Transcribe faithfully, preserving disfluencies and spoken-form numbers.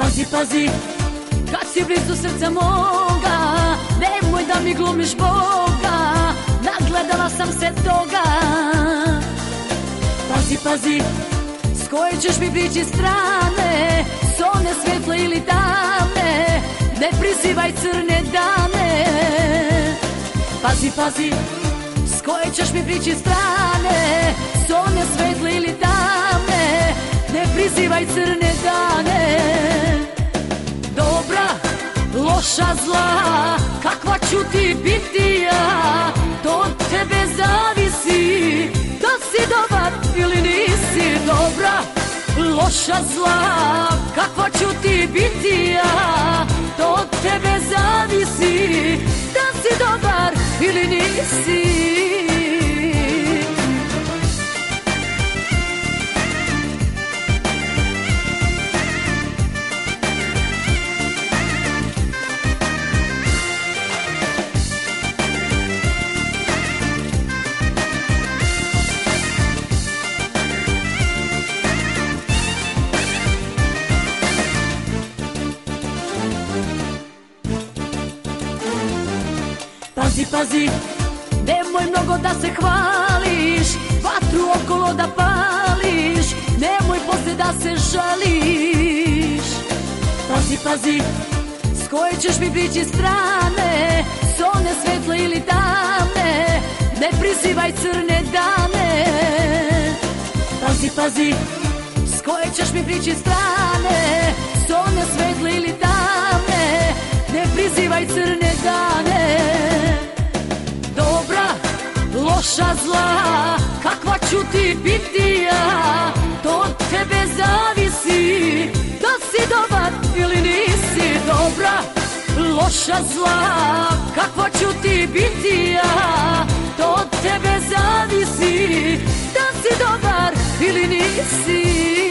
Pazi, pazi, kad si blizu srca moga, nemoj da mi glumiš Boga, nagledala sam se toga. Pazi, pazi, s koje ćeš mi prići strane, s one svetle ili tamne, ne prizivaj crne dane. Pazi, pazi, s koje ćeš mi prići strane, s one svetle ili tamne, ne prizivaj crne dane. Dobra, loša, zla, kakva ću ti biti ja, to od tebe zavisi, da si dobar ili nisi. Dobra, loša, zla, kakva ću ti biti ja, to od tebe zavisi, da si dobar ili nisi. Pazi, pazi, nemoj mnogo da se hvališ, vatru okolo da pališ, nemoj posle da se žališ. Pazi, pazi, s koje ćeš mi prići strane, s one svetle ili tamne, ne prizivaj crne dane. Pazi, pazi, s koje ćeš mi prići strane, s one svetle ili tamne, ne prizivaj crne dane. Dobra, loša, zla, kakva ću ti biti ja, to od tebe zavisi, da si dobar ili nisi. Dobra, loša, zla, kakva ću ti biti ja, to od tebe zavisi, da si dobar ili nisi.